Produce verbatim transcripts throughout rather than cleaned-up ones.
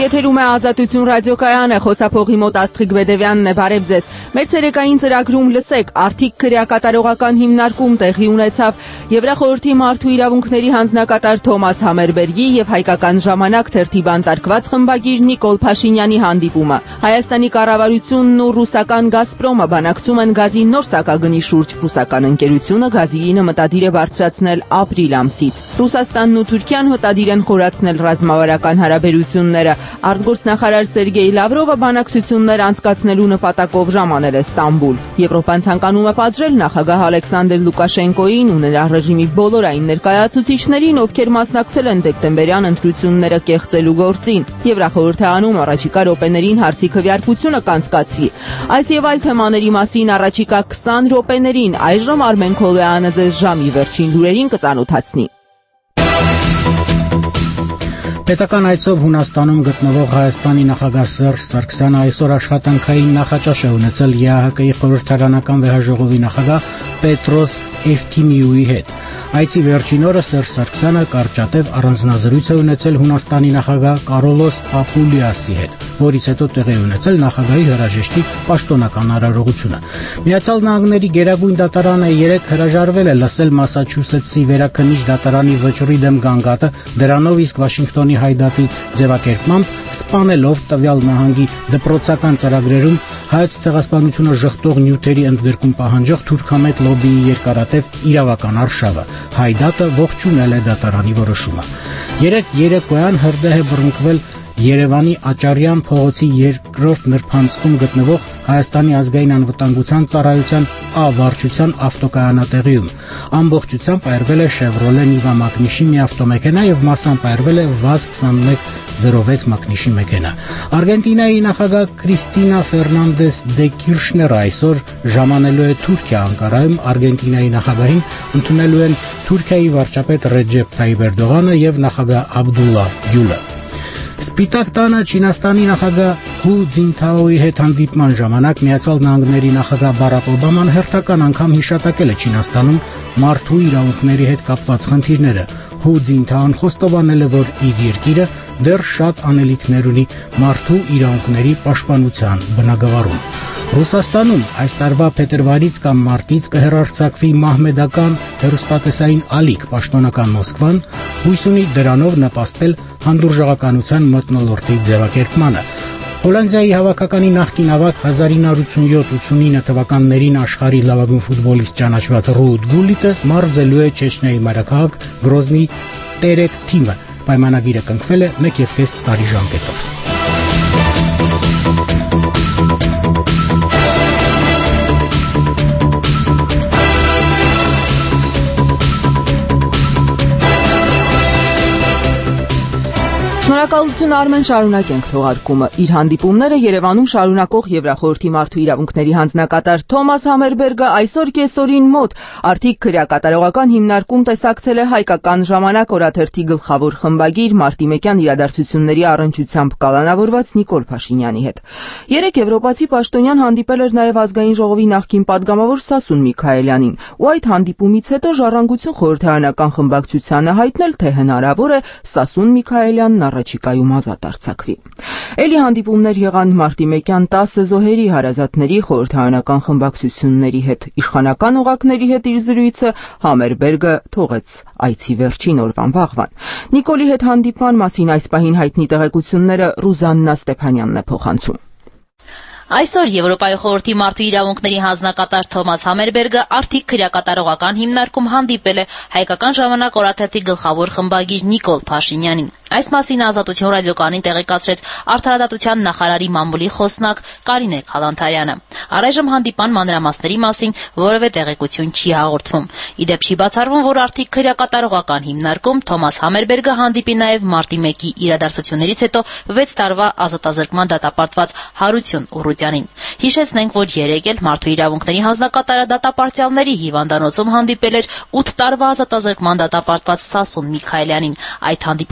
Եթերում է Ազատություն ռադիոկայանը, խոսափողի մոտ Աստղիկ Բեդևյանն է, բարև ձեզ։ Մեր ցերեկային ծրագրում լսեք, արդիկ քրեակատարողական հիմնարկում տեղի ունեցավ Եվրախորհրդի մարդու իրավունքների հանձնակատար Թոմաս Համերբերգի եւ Հայկական ժամանակ թերթի բանտարկված խմբագիր Նիկոլ Փաշինյանի հանդիպումը։ Հայաստանի կառավարությունն ու ռուսական Գազպրոմը բանակցում են գազի նոր սակագնի շուրջ։ Ռուսական ընկերությունը գազի գինը մտադիր է բարձրացնել ապրիլ ամսից։ Ռուսաստանն ու Թուրքիան մտադիր են խորացնել ռազմավարական հարաբերությունները։ Արտգործնախարար Սերգեյ Լավրովը բանակցություններ անցկացնելու նպատակով ժամանել է Ստամբուլ։ Եվրոպան ցանկանում է պատժել նախագահ Ալեքսանդր Լուկաշենկոին ու նրա ռեժիմի բոլոր այն ներկայացուցիչներին, ովքեր մասնակցել են դեկտեմբերյան ընտրությունները կեղծելու գործին։ Եվրախորհուրդը անում առաջիկա րոպեներին հարցի քվեարկությունը կանցկացվի։ Այս եւ այլ թեմաների մասին առաջիկա քսան րոպեներին այժմ Արմեն Քոլեանը ձեզ ժամի վերջին լուրերին կծանոթացնի։ Պետական այցով Հունաստանում գտնվող Հայաստանի նախագահ Սերժ Սարգսյանը այսօր աշխատանքային նախաճաշ է ունեցել ԵԱՀԿ-ի խորհրդարանական վեհաժողովի նախագահ Պետրոս Էվթիմիուի հետ։ Այցի վերջին օրը Սերժ Սարգսյանը կարճատև առանձնազրույց է ունեցել Հունաստանի նախագահ Կարոլոս Պապուլիասի հետ, որից հետո տեղի ունեցել նախագահի հրաժեշտի պաշտոնական արարողությունը։ Միացյալ Նահանգների Գերագույն դատարանը երեկ հրաժարվել է լսել Մասաչուսեթսի վերաքննիչ դատարանի վճռի դեմ գանգատը, դրանով իսկ Վաշինգտոնի հայդատի ձևակերպմամբ սպանելով տվյալ նահանգի դպրոցական ծրագրերում հայոց ցեղասպանությունը ժխտող նյութերի ընդգրկում պահանջող թուրքամետ լոբբիի երկարատև իրավական արշավը։ Հայդատը ողջունել է դատարանի որոշումը։ Երեկ երեկոյան հրդեհ է բռնկվել Երևանի Աճարյան փողոցի երկրորդ նրբանցքում գտնվող Հայաստանի ազգային անվտանգության ծառայության Ա վարչության ավտոկայանատեղիում։ Ամբողջությամբ այրվել է Chevrolet Niva մակնիշի մի ավտոմեքենա եւ մասամբ այրվել է վազ քսանմեկ զրո վեց մակնիշի մեքենա։ Արգենտինայի նախագահ Կրիստինա Ֆերնանդես դե Կիրշները այսօր ժամանելու է Թուրքիա Անկարայում Արգենտինայի նախագահին ընդունելու են Թուրքիայի վարչապետ Ռեջեփ Թայիպ Էրդողանը եւ նախագահ Աբդուլլա Գյուլը։ Սպիտակ տանը Չինաստանի նախագահ Հու Ցինթաոյի հետ հանդիպման ժամանակ Միացյալ Նահանգների նախագահ Բարակ Օբաման հերթական անգամ հիշատակել է Չինաստանում մարդու իրավունքների հետ կապված խնդիրները։ Հու Ցինթաոն խոստովանել է, որ իր երկիրը դեռ շատ անելիքներ ունի մարդու իրավունքների պաշտպանության բնագավառում։ Ռուսաստանում այս տարվա փետրվարից կամ մարտից կհեռարձակվի մահմեդական հեռուստատեսային ալիք պաշտոնական Մոսկվան հույս ունի դրանով նպաստել հանդուրժողականության մթնոլորտի ձևակերպմանը։ Հոլանդիայի հավաքականի նախկին ավագ հազար ինը հարյուր ութսունյոթ ութսունինը թվականներին աշխարհի լավագույն ֆուտբոլիստ ճանաչված Ռուդ Գուլիտը մարզելու է Չեչնիայի մայրաքաղաք Գրոզնի Տերեկ թիմը։ Պայմանագիրը կնքվել է մեկ եւ կես տարի ժամկետով։ Շնորհակալություն Արմեն, շարունակենք թողարկումը։ Իր հանդիպումները Երևանում շարունակող Եվրախորհրդի մարդու իրավունքների հանձնակատար Թոմաս Համերբերգը այսօր կեսօրին մոտ արդիկ քրեակատարողական հիմնարկում տեսակցել է Հայկական ժամանակ օրաթերթի գլխավոր խմբագիր մարտիմեկյան իրադարձությունների առնչությամբ կալանավորված Նիկոլ Փաշինյանի հետ։ Երեկ եվրոպացի պաշտոնյան հանդիպել էր նաև ազգային ժողովի նախկին падգամավոր Սասուն Միքայելյանին, ու այդ հանդիպումից հետո Ժառանգություն խորհրդարանական խմբակցությանը հայտնել, թե հնարավոր է Սասուն Միքայելյանն առաջիկայում ազատ արձակվի։ Էլի հանդիպումներ եղան մարտիմեկյան տասը զոհերի հարազատների խորհրդարանական խմբակցությունների հետ։ Իշխանական օղակների հետ իր զրույցը Համերբերգը թողեց այցի վերջին օրվան վաղվան։ Նիկոլի հետ հանդիպման մասին այս պահին հայտնի տեղեկությունները Ռուզաննա Ստեփանյանն է փոխանցում։ Այսօր Եվրոպայի խորհրդի մարդու իրավունքների հանձնակատար Թոմաս Համերբերգը արդիկ քրեակատարողական հիմնարկում հանդիպել է Հայկական ժամանակ օրաթերթի գլխավոր խմբագիր Նիկոլ Փաշինյանին։ Այս մասին Ազատություն ռադիոկայանին տեղեկացրեց Արդարադատության նախարարի մամուլի խոսնակ Կարինե Խալանթարյանը։ Առայժմ հանդիպան մանրամասների մասին որևէ տեղեկություն չի հաղորդվում։ Իդեպ չի բացառվում, որ արդիկ քրեակատարողական հիմնարկում Թոմաս Համերբերգը հանդիպի նաև մարտի մեկի իրադարձություններից հետո վեց տարվա ազատազրկման դատապարտված Հարություն Ուռուտյանին։ Հիշեցնենք, որ երեկ էլ մարդու իրավունքների հանձնակատարը դատապարտյալների հիվանդանոցում հանդիպել էր ութ տարվա ազատազրկման դատապարտված Սասուն Միքայելյանին։ Այդ հանդիպումից հետո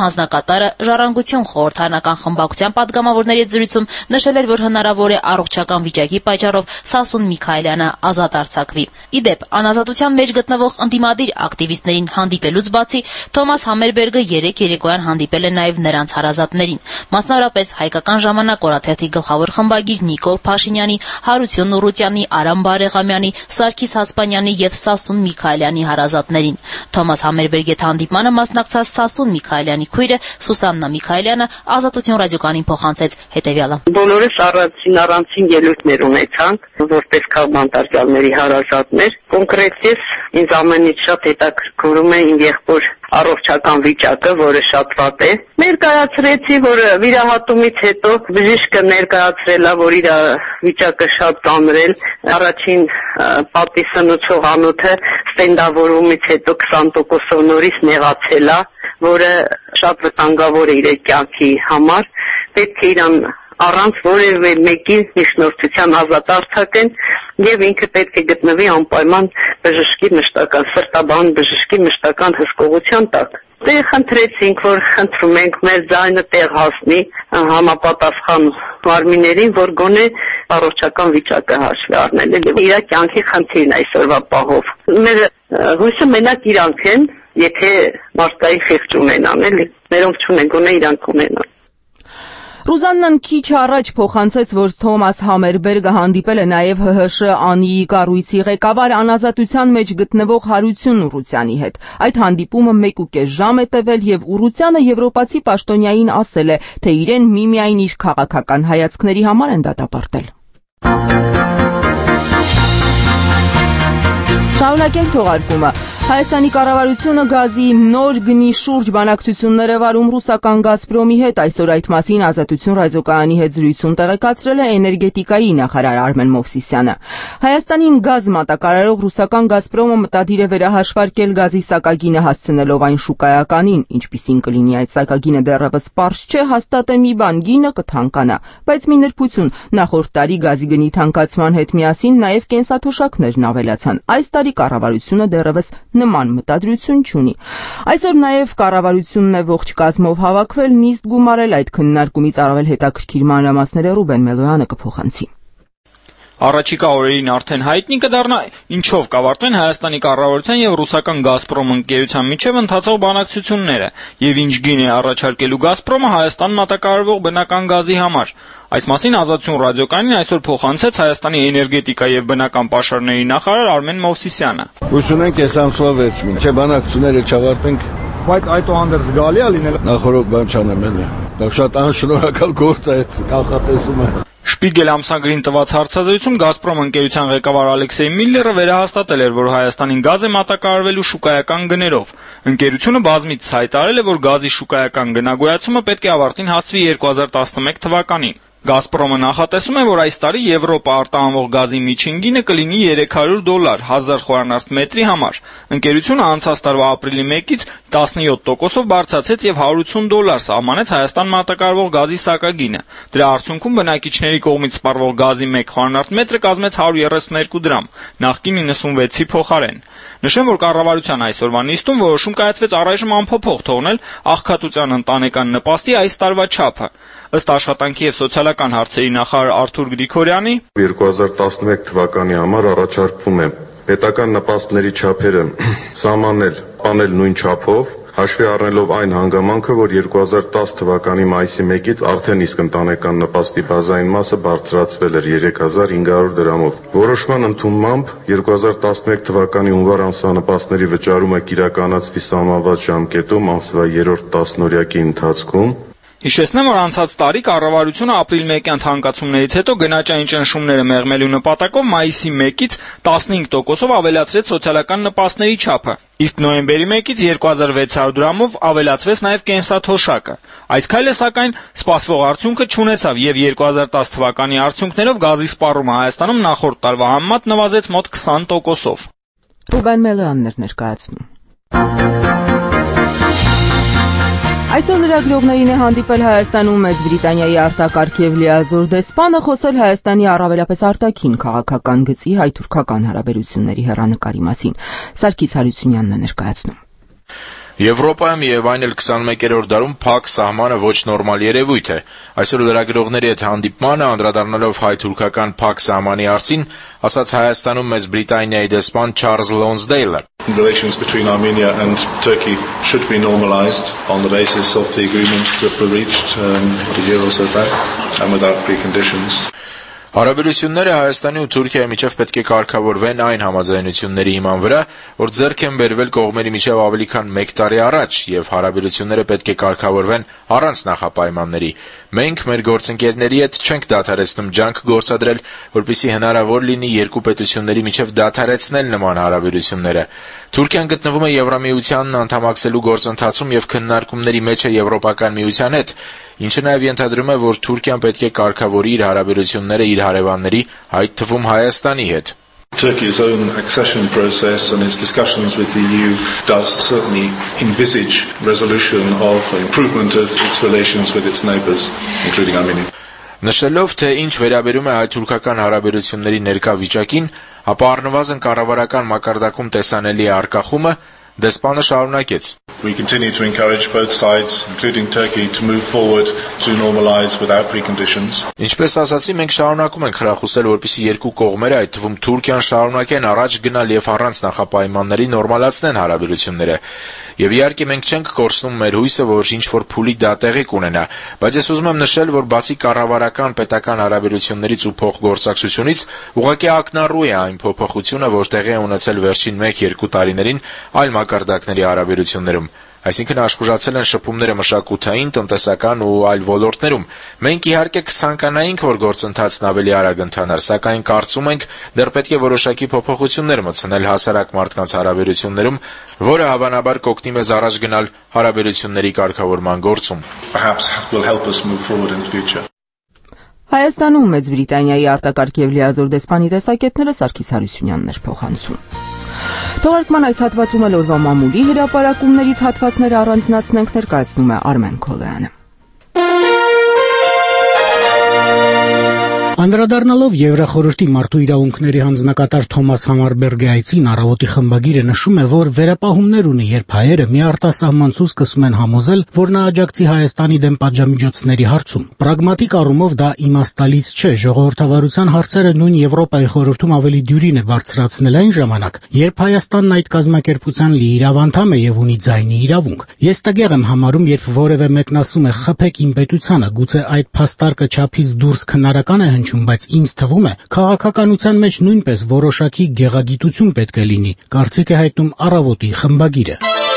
հանձնակատարը Ժառանգություն խորհրդարանական խմբակցության պատգամավորների հետ զրույցում նշել էր, որ հնարավոր է առողջական վիճակի պատճառով Սասուն Միքայելյանը ազատ արձակվի։ Ի դեպ, անազատության մեջ գտնվող ընդդիմադիր ակտիվիստներին հանդիպելուց բացի Թոմաս Համերբերգը երեկ երեկոյան հանդիպել է նաև նրանց հարազատներին, մասնավորապես Հայկական ժամանակ օրաթերթի գլխավոր խմբագիր Նիկոլ Փաշինյանի, Հարություն Նուրուտյանի, Արամ Բարեղամյանի, Սարգիս Հացպանյանի եւ Սասուն Միքայելյանի հարազատներին։ Թոմաս Համերբերգի հետ հանդիպմանը մասնակցած Սասուն Միքայելյանի քույրը Սուսաննա Միքայելյանը Ազատություն ռադիոկայանին փոխանցեց հետեւյալը. Բոլորս առանցին առանցին ելույթներ ունեցանք, որպես քաղաքապետարների հարազատներ։ Կոնկրետ ես ինձ ամենից շատ հետաքրքրում է իմ եղբոր առողջական վիճակը, որը շատ վատ է։ Ներկայացրեցի, որ վիրահատումից հետո բժիշկը ներկայացրել է, որ իր վիճակը շատ ծանրել, առաջին պատի սնուցող անոթը ստենդավորումից հետո քսան տոկոսով նորից նեղացել է, որը շատ վտանգավոր է իր կյանքի համար։ Պետք է իրան առանց որևէ մեկի միջնորդության ազատ արձակեն եւ ինքը պետք է գտնվի անպայման բժշկի մշտական սրտաբան բժշկի մշտական հսկողության տակ։ Դե խնդրեցինք, որ խնդրում ենք մեր ձայնը տեղ հասնի համապատասխան մարմիններին, որ գոնե առողջական վիճակը հաշվի առնել եւ իր կյանքի խնդիրն այսօրվա պահով։ Մեր հույսը մենակ իրանք են, եթե մարդկային խիղճ ունենան, էլի։ Մերոնք չունեն, գոնե իրանք ունենան։ Ռուզաննան քիչ առաջ փոխանցեց, որ Թոմաս Համերբերգը հանդիպել է նաև ՀՀՇ ԱՆԻ-ի կառույցի ղեկավար անազատության մեջ գտնվող Հարություն Ուռուցյանի հետ։ Այդ հանդիպումը մեկուկես ժամ է տևել եւ Ուռուցյանը եվրոպացի պաշտոնյային ասել է, թե իրեն միմիայն իր քաղաքական հայացքների համար են դատապարտել։ Շարունակենք թողարկումը։ Հայաստանի կառավարությունը գազի նոր գնի շուրջ բանակցություններ է վարում ռուսական Գազպրոմի հետ։ Այսօր այդ մասին Ազատություն ռադիոկայանի հետ զրույցում տեղեկացրել է էներգետիկայի նախարար Արմեն Մովսիսյանը։ Հայաստանին գազ մատակարարող ռուսական Գազպրոմը մտադիր է վերահաշվարկել գազի սակագինը, հասցնելով այն շուկայականին, ինչպիսին կլինի այդ սակագինը դեռևս պարզ չէ, հաստատ է մի բան՝ գինը կթանկանա։ Բայց մի նրբություն, նախորդ տարի գազի գնի թանկացման հետ միասին նաև կենսաթոշակներն ավելացան։ Այս տարի կառավարությունը դեռևս նման մտադրություն չունի։ Այսօր նաև կառավարությունն է ողջ կազմով հավաքվել, նիստ գումարել, այդ քննարկումից առավել հետաքրքիր մանրամասները Ռուբեն Մելոյանը կփոխանցի։ Առաջիկա օրերին արդեն հայտնի կդառնա ինչով կավարտվեն Հայաստանի կառավարության եւ ռուսական Գազպրոմ ընկերության միջև ընթացող բանակցությունները եւ ինչ գին է առաջարկելու Գազպրոմը Հայաստան մատակարարվող բնական գազի համար։ Այս մասին Ազատություն ռադիոկայանին այսօր փոխանցեց Հայաստանի էներգետիկա եւ բնական պաշարների նախարար Արմեն Մովսիսյանը։ Հույս ունենք այս ամսվա վերջ մինչեւ բանակցությունները չավարտենք, բայց այդուհանդերձ զգալի է լինել նախորդ բան չանեմ էլի։ Դա շատ անշնորհակալ գործ է այդ կանխատեսումը։ Շպիգել ամսագրին տված հարցազրույցում Գազպրոմ ընկերության ղեկավար Ալեքսեյ Միլլերը վերահաստատել էր, որ Հայաստանին գազ է մատակարարվելու շուկայական գներով։ Ընկերությունը բազմիցս հայտարարել է, որ գազի շուկայական գնագոյացումը պետք է ավարտին հասցվի երկու հազար տասնմեկ թվականին։ Գազպրոմը նախատեսում է, որ այս տարի Եվրոպա արտահանվող գազի միջին գինը կլինի երեք հարյուր դոլար հազար խորանարդ մետրի համար։ Ընկերությունը անցած տարվա ապրիլի մեկից տասնյոթ տոկոսով բարձրացեց եւ հարյուր ութ դոլար սահմանեց Հայաստան մատակարարվող գազի սակագինը։ Դրա արդյունքում բնակիչների կողմից սպառվող գազի մեկ խորանարդ մետրը կազմեց հարյուր երեսուն երկու դրամ, նախկին իննսունվեցի փոխարեն։ Նշեմ, որ կառավարության այսօրվա նիստում որոշում կայացվեց առայժմ անփոփոխ թողնել աղքատության ընտանեկան նպաստի այս տարվա չափը։ Ըստ աշխատանքի եւ սոցիալական հարցերի նախարար Արթուր Գրիգորյանի երկու հազար տասնմեկ թվականի համար առաջարկվում է պետական նպաստների չափերը սահմանել, պանել նույն չափով, հաշվի առնելով այն հանգամանքը, որ երկու հազար տասը թվականի մայիսի մեկից արդեն իսկ ընտանեկան նպաստի բազային մասը բարձրացվել էր երեք հազար հինգ հարյուր դրամով։ Որոշման ընդունմամբ երկու հազար տասնմեկ թվականի հունվար ամսվա նպաստների վճարումը կիրականացվի սահմանված ժամկետում ամսվա երրորդ տասնօրյակի ընթացքում։ Հիշեցնեմ, որ անցած տարի կառավարությունը ապրիլ մեկյան թանկացումներից հետո գնաճային ճնշումները մեղմելու նպատակով մայիսի մեկից տասնհինգ տոկոսով ավելացրեց սոցիալական նպաստների չափը, իսկ նոյեմբերի մեկից երկու հազար վեց հարյուր դրամով ավելացվեց նաև կենսաթոշակը։ Այս քայլը սակայն սպասվող արդյունքը չունեցավ եւ երկու հազար տասը թվականի արդյունքներով գազի սպառումը Հայաստանում նախորդ տարվա համեմատ նվազեց մոտ քսան տոկոսով։ Ռուբեն Մելոյանն էր ներկայացնում։ Այսօր լրագրողներին է հանդիպել Հայաստանում Մեծ Բրիտանիայի արտակարգ եւ լիազոր դեսպանը, խոսել Հայաստանի առավելապես արտաքին քաղաքական գծի հայ-թուրքական հարաբերությունների հեռանկարի մասին։ Սարգիս Հարությունյանն է ներկայացնում։ Եվրոպայում եւ այն էլ քսանմեկերորդ դարում փակ սահմանը ոչ նորմալ երևույթ է։ Այսօր լրագրողների հետ հանդիպմանը անդրադառնալով հայ-թուրքական փակ սահմանի հարցին, ասաց Հայաստանում մեծ Բրիտանիայի դեսպան Չարլզ Լոնսդեյլը. Relations between Armenia and Turkey should be normalized on the basis of the agreements that were reached um, a year or so back and without preconditions. Հարաբերությունները Հայաստանի ու Թուրքիայի միջև պետք է կարգավորվեն այն համաձայնությունների հիման վրա, որ ձեռք են բերվել կողմերի միջև ավելի քան մեկ տարի առաջ, եւ հարաբերությունները պետք է կարգավորվեն առանց նախապայմանների։ Մենք մեր գործընկերների հետ չենք դադարեցնում ջանք գործադրել, որպեսզի հնարավոր լինի երկու պետությունների միջև դադարեցնել նման հարաբերությունները։ Թուրքիան գտնվում է Եվրամիությանն անդամակցելու գործընթացում եւ քննարկումների մեջ է Եվրոպական միության հետ, ինչը նաեւ ենթադրում է, որ Թուրքիան պետք է կարգավորի իր հարաբերությունները իր հարևանների, այդ թվում Հայաստանի հետ։ Turkey's own accession process and its discussions with the E U does certainly envisage resolution of improvement of its relations with its neighbours, including Armenia. Նշելով, թե ինչ վերաբերում է հայ-թուրքական հարաբերությունների ներկա վիճակին, ապա առնվազն կառավարական մակարդակում տեսանելի է արկախումը, դեսպանը շարունակեց. We continue to encourage both sides, including Turkey, to move forward to normalize without preconditions. Ինչպես ասացի, մենք շարունակում ենք խրախուսել, որպեսզի երկու կողմերը, այդ թվում Թուրքիան, շարունակեն առաջ գնալ եւ առանց նախապայմանների նորմալացնեն հարաբերությունները։ Եվ իհարկե մենք չենք կորցնում մեր հույսը, որ ինչ-որ փուլի դա տեղի կունենա, բայց ես ուզում եմ նշել, որ բացի կառավարական պետական հարաբերություններից ու փոխգործակցությունից, ուղղակի ակնառու է այն փոփոխությունը, որ տեղի է ունեցել վերջին մեկ-երկու տարիներին այլ մակարդակների հարաբերություններում, այսինքն աշխուժացել են շփումները մշակութային, տնտեսական ու այլ ոլորտներում։ Մենք իհարկե կցանկանայինք, որ գործընթացն ավելի արագ ընթանար, սակայն կարծում ենք, դեռ պետք է որոշակի փոփոխություններ մտցնել հասարակ մարդկանց հարաբերություններում, որը հավանաբար կօգնի մեզ առաջ գնալ հարաբերությունների կարգավորման գործում։ Perhaps will help us move forward in the future. Հայաստանում Մեծ Բրիտանիայի արտակարգ եւ լիազոր դեսպանի տեսակետները Սարգիս Հարությունյանն էր փոխանցում։ Թողարկման այս հատվածում էլ օրվա մամուլի հրապարակումներից հատվածները առանձնացնենք, ներկայացնում է Արմեն Քոլոյանը։ Անդրադառնալով Եվրախորհրդի մարդու իրավունքների հանձնակատար Թոմաս Համարբերգի այցին, Առավոտի խմբագիրը նշում է, որ վերապահումներ ունի, երբ հայերը մի արտասահմանցու սկսում են համոզել, որ նա աջակցի Հայաստանի դեմ պատժամիջոցների հարցում։ Պրագմատիկ առումով դա իմաստալից չէ, ժողովրդավարության հարցերը նույն Եվրոպայի խորհրդում ավելի դյուրին է բարձրացնել այն ժամանակ, երբ Հայաստանն այդ կազմակերպության լիիրավ անդամ է եւ ունի ձայնի իրավունք։ Ես տգեղ եմ համարում, երբ որևէ մեկն ասում է խփեք իմ պետությանը, գուցե այդ փաստարկը չափից դուրս քննարական է հնչում, բայց ինձ թվում է, քաղաքականության մեջ նույնպես որոշակի գեղագիտություն պետք է լինի, կարծիք է հայտնում Առավոտի խմբագիրը։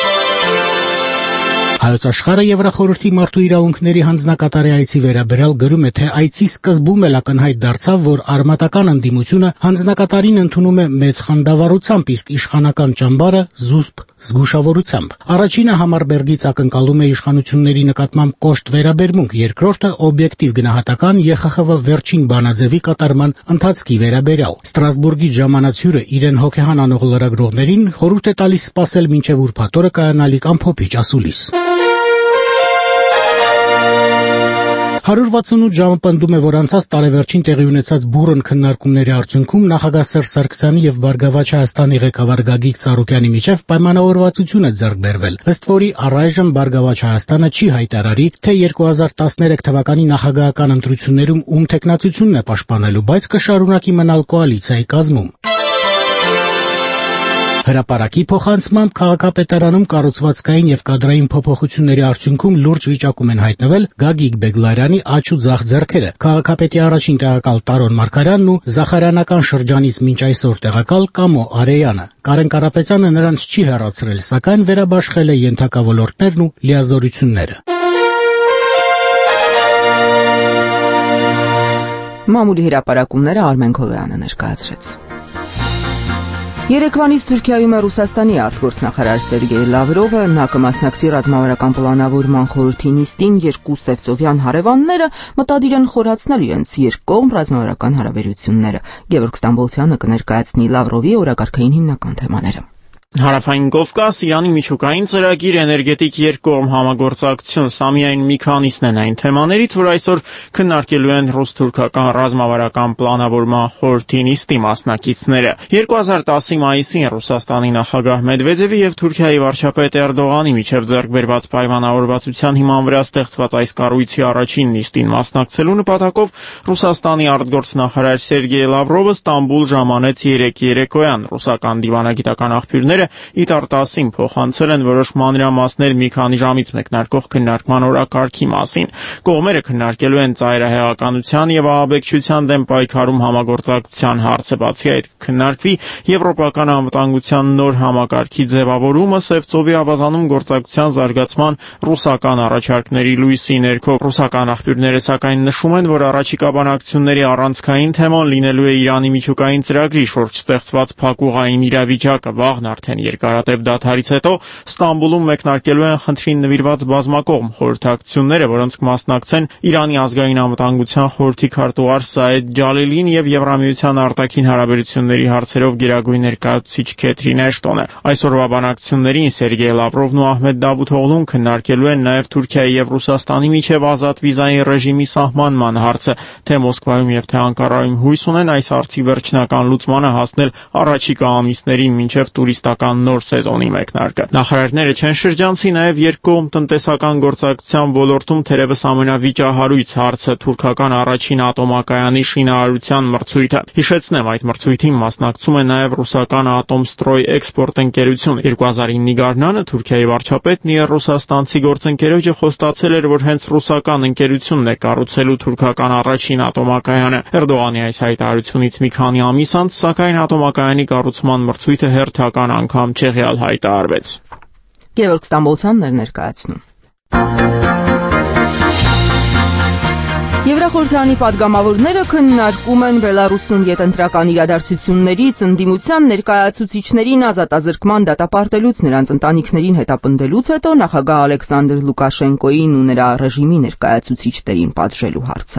Հայոց աշխարհը Եվրախորհրդի մարդու իրավունքների հանձնակատարի այցի վերաբերյալ գրում է, թե այցի սկզբում էլ ակնհայտ դարձավ, որ արմատական ընդդիմությունը հանձնակատարին ընդունում է մեծ խանդավառությամբ, իսկ իշխանական ճամբարը զուսպ զգուշավորությամբ։ Առաջինը Համարբերգից ակնկալում է իշխանությունների նկատմամբ կոշտ վերաբերմունք, երկրորդը օբյեկտիվ գնահատական Է Խ Խ V վերջին բանաձևի կատարման ընթացքի վերաբերյալ։ Ստրասբուրգի ժամանած հյուրը իրեն հոգեհան անող լրագրողներին խորհուրդ է տալիս սպասել մինչև ուրբաթ օրը կայանալիք ամփոփիչ ասուլիս։ հարյուր վաթսունութ ժամը պնդում է, որ անցած տարեվերջին տեղի ունեցած բուռն քննարկումների արդյունքում նախագահ Սերժ Սարգսյանի եւ Բարգավաճ Հայաստանի ղեկավար Գագիկ Ծառուկյանի միջև պայմանավորվածություն է ձեռք բերվել, ըստ որի առայժմ Բարգավաճ Հայաստանը չի հայտարարի, թե երկու հազար տասներեք թվականի նախագահական ընտրություններում ում թեկնածությունն է պաշտպանելու, բայց կշարունակի մնալ կոալիցիայի կազմում։ Հրապարակի փոխանցմամբ քաղաքապետարանում կառուցվածքային եւ կադրային փոփոխությունների արդյունքում լուրջ վիճակում են հայտնվել Գագիկ Բեգլարյանի աջ ու ձախ ձեռքերը, քաղաքապետի առաջին տեղակալ Տարոն Մարգարյանն ու Զախարյանական շրջանից մինչ այսօր տեղակալ Կամո Արեյանը։ Կարեն Կարապետյանը նրանց չի հեռացրել, սակայն վերաբաշխել է ենթակա ոլորտներն ու լիազորությունները։ Մամուլի հրապարակումները Արմեն Քոլոյանը ներկայացրեց։ Երեկվանից Թուրքիայում է Ռուսաստանի արտգործնախարար Սերգեյ Լավրովը, նա կմասնակցի ռազմավարական պլանավորման խորհրդի նիստին, երկու սևծովյան հարևանները մտադիր են խորացնել իրենց երկկողմ ռազմավարական հարաբերությունները։ Գևորգ Ստամբոլցյանը կներկայացնի Լավրովի օրակարգային հիմնական թեմաները։ Հարավային Կովկաս, Իրանի միջուկային ծրագիր, էներգետիկ երկկողմ համագործակցություն, սա միայն մի քանիսն են այն թեմաներից, որ այսօր քննարկելու են ռուս-թուրքական ռազմավարական պլանավորման խորհրդի նիստի մասնակիցները։ երկու հազար տասի մայիսին Ռուսաստանի նախագահ Մեդվեդևի եւ Թուրքիայի վարչապետ Էրդողանի միջև ձեռք բերված պայմանավորվածության հիման վրա ստեղծված այս կառույցի առաջին նիստին մասնակցելու նպատակով Ռուսաստանի արտգործնախարար Սերգեյ Լավրովը Ստամբուլ ժամանեց երեկ երեկոյան։ Ռուսական դիվանագիտական աղբյուրները Իտար տասին փոխանցել են որոշ մանրամասներ մի քանի ժամից մեկնարկող քննարկման օրակարգի մասին։ Կողմերը քննարկելու են ծայրահեղականության եւ ահաբեկչության դեմ պայքարում համագործակցության հարցը, բացի այդ քննարկվի եվրոպական անվտանգության նոր համակարգի ձևավորումը, Սև ծովի ավազանում գործակցության զարգացման ռուսական առաջարկների լույսի ներքո։ Ռուսական աղբյուրները սակայն նշում են, որ առաջիկա բանակցությունների առանցքային թեման լինելու է Իրանի միջուկային ծրագրի շուրջ ստեղծված փակուղային իրավիճակը։ Վաղն արդեն երկարատև դադարից հետո Ստամբուլում մեկնարկելու են խնդրին նվիրված բազմակողմ խորհրդակցությունները, որոնց կմասնակցեն Իրանի ազգային անվտանգության խորհրդի քարտուղար Սաեդ Ջալիլին եւ Եվրամիության արտաքին հարաբերությունների հարցերով գերագույն ներկայացուցիչ Քեթրին Էշտոնը։ Այսօրվա բանակցություններին Սերգեյ Լավրովն ու Ահմեդ Դավութօղլուն քննարկելու են նաեւ Թուրքիայի եւ Ռուսաստանի միջև ազատ վիզային ռեժիմի սահմանման հարցը, թե Մոսկվայում եւ թե Անկարայում հույս ունեն այս հարցի վերջնական լուծմանը հասնել առաջիկա ամիսներին մինչև տուրիստական նոր սեզոնի մեկնարկը։ Նախարարները չեն շրջանցի նաև երկկողմ տնտեսական գործակցության ոլորտում թերևս ամենավիճահարույց հարցը թուրքական առաջին ատոմակայանի շինարարության մրցույթը։ Հիշեցնեմ, այդ մրցույթին մասնակցում է նաև ռուսական Ատոմստրոյ էքսպորտ ընկերություն։ երկու հազար իննի գարնանը Թուրքիայի վարչապետն իր ռուսաստանցի գործընկերոջը խոստացել էր, որ հենց ռուսական ընկերությունն է կառուցելու թուրքական առաջին ատոմակայանը։ Էրդողանի այս հայտարարությունից մի քանի ամիս անց, սակայն ատոմակայանի կառուցման մրցույթը հերթական անգամ Չեխիալ հայտարարվեց։ Գևորգ Ստամբոլցյանն էր ներկայացնում։ Եվրախորհրդանի падգամավորները քննարկում են Բելարուսում յետընտրական իրադարձություններից ընդդիմության ներկայացուցիչներին ազատազրկման դատապարտելուց նրանց ընտանիքներին հետապնդելուց հետո նախագահ Ալեքսանդր Լուկաշենկոին ու նրա ռեժիմի ներկայացուցիչներին պատժելու հարցը։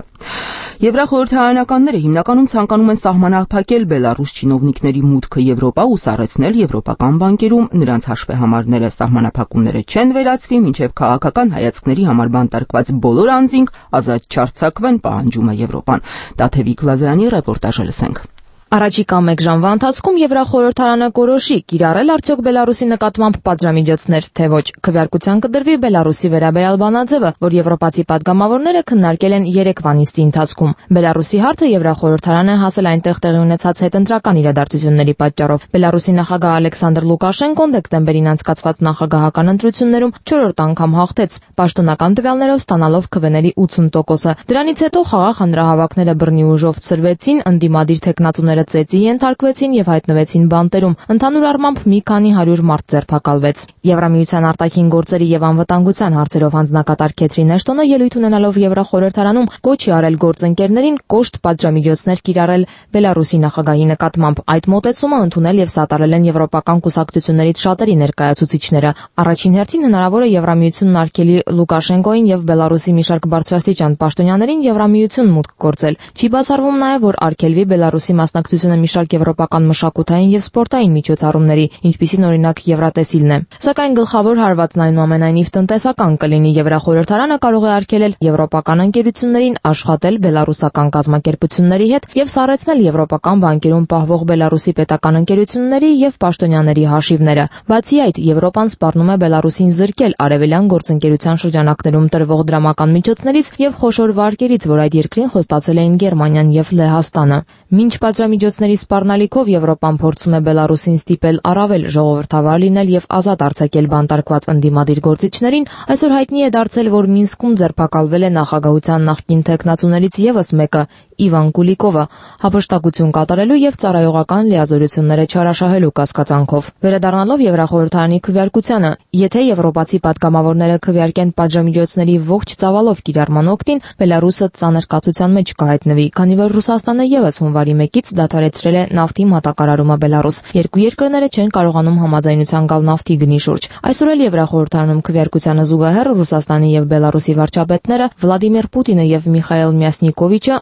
Եվրախորհրդարանականները հիմնականում ցանկանում են սահմանափակել Բելարուս չինովնիկների մուտքը Եվրոպա ու սառեցնել եվրոպական բանկերում նրանց հաշվեհամարները։ Սահմանափակումները չեն վերացվի, մինչև քաղաքական հայացքների համար բանտարկված բոլոր անձինք ազատ չարձակվեն, պահանջում է Եվրոպան։ Տաթևիկ Լազարյանի ռեպորտաժը լսենք։ Առաջիկա մեկ ժամվա ընթացքում Եվրախորհրդարանը կորոշի կիրառել արդյոք Բելարուսի նկատմամբ պատժամիջոցներ, թե ոչ։ Քվեարկության կդրվի Բելարուսի վերաբերյալ բանաձևը, որ եվրոպացի падգամավորները քննարկել են երեկվա նիստի ընթացքում։ Բելարուսի հարցը Եվրախորհրդարանը հասել այնտեղ տեղի ունեցած հետընտրական իրադարձությունների պատճառով։ Բելարուսի նախագահ Ալեքսանդր Լուկաշենկոն դեկտեմբերին անցկացված նախագահական ընտրություններում չորրորդ անգամ հաղթեց, պաշտոնական տվյալներով ստանալով քվեների ութուն տոկոսը։ Դրանից հետո խաղաղ հանրահավաքները բռնի ուժով ցրվեցին, ընդդիմադիր թեկնածուները ծեծի ենթարկվեցին եւ հայտնվեցին բանտերում։ Ընդհանուր առմամբ մի քանի հարյուր մարդ ձերբակալվեց։ Եվրամիության արտաքին գործերի եւ անվտանգության հարցերով հանձնակատար Քեթրին Էշտոնը ելույթ ունենալով Եվրախորհրդարանում կոչ է արել գործընկերներին կոշտ պատժամիջոցներ կիրառել Բելարուսի նախագահի նկատմամբ։ Այդ մոտեցումը ընդունել եւ սատարել են եվրոպական կուսակցություններից շատերի ներկայացուցիչները։ Առաջին հերթին հնարավոր է Եվրամիությունն արգելի Լուկաշենկոին եւ Բելարուսի մի շարք բարձրաստիճան պաշտոնյաներին Եվրամիություն մուտք գործել։ Չի բացառվում նաեւ, որ արգելվի Բելարուսի մասնակցությունը մի շարք եվրոպական մշակութային եւ սպորտային միջոցառումների, ինչպիսին օրինակ Եվրատեսիլն է։ Սակայն գլխավոր հարվածն այնուամենայնիվ տնտեսական կլինի։ Եվրախորհրդարանը կարող է արգելել եվրոպական ընկերություններին աշխատել բելարուսական կազմակերպությունների հետ եւ սառեցնել եվրոպական բանկերում պահվող Բելարուսի պետական ընկերությունների եւ պաշտոնյաների հաշիվները։ Բացի այդ, Եվրոպան սպառնում է Բելարուսին զրկել արևելյան գործընկերության շրջանակներում տրվող դրամական միջոցներից եւ խոշոր վարկերից, որ այդ երկրին խոստացել էին Գերմանիան եւ Լեհաստանը։ Մինչ պատժամիջոցների սպառնալիքով Եվրոպան փորձում է Բելարուսին ստիպել առավել ժողովրդավար լինել եւ ազատ արձակել բանտարկված ընդդիմադիր գործիչներին, այսօր հայտնի է դարձել, որ Մինսկում ձերբակալվել է նախագահության նախկին թեկնածուներից եւս մեկը՝ Իվան Կուլիկովը, հափշտակություն կատարելու եւ ծառայողական լիազորությունները չարաշահելու կասկածանքով։ Վերադառնալով Եվրախորհրդարանի քվեարկությանը, եթե եվրոպացի падգամավորները քվեարկեն պատժամիջոցների ողջ ծավալով կիրառման օգտին, Բելարուսը ծանր կաթության մեջ կհայտնվի, քանի որ Ռուսաստանը եւս հունվարի մեկից դադարեցրել է նավթի մատակարարումը Բելարուս։ Երկու երկրները չեն կարողանում համաձայնության գալ նավթի գնի շուրջ։ Այսօր էլ Եվրախորհրդարանում քվեարկությանը զուգահեռ Ռուսաստանի եւ Բելարուսի վարչապետները Վլադիմիր Պուտինը եւ Միխայիլ Մյասնիկովիչը Մոսկվայում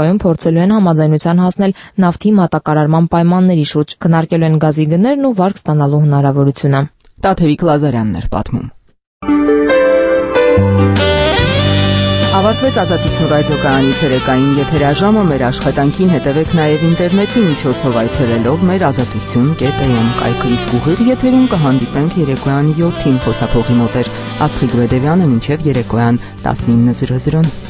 Եվրոպայում փորձելու են համաձայնության հասնել նավթի մատակարարման պայմանների շուրջ, քննարկելու են գազի գներն ու վարկ ստանալու հնարավորությունը։ Տաթևիկ Լազարյանն էր պատմում։ Ավարտվեց Ազատություն ռադիոկայանի ցերեկային եթերաժամը, մեր աշխատանքին հետևեք նաև ինտերնետի միջոցով այցելելով մեր ազատություն կետ է էմ կայքը, իսկ ուղիղ եթերում կհանդիպենք երեկոյան յոթին, խոսափողի մոտ էր Աստղիկ Բեդևյանը, մինչև երեկոյան տասնինը զրո զրոն։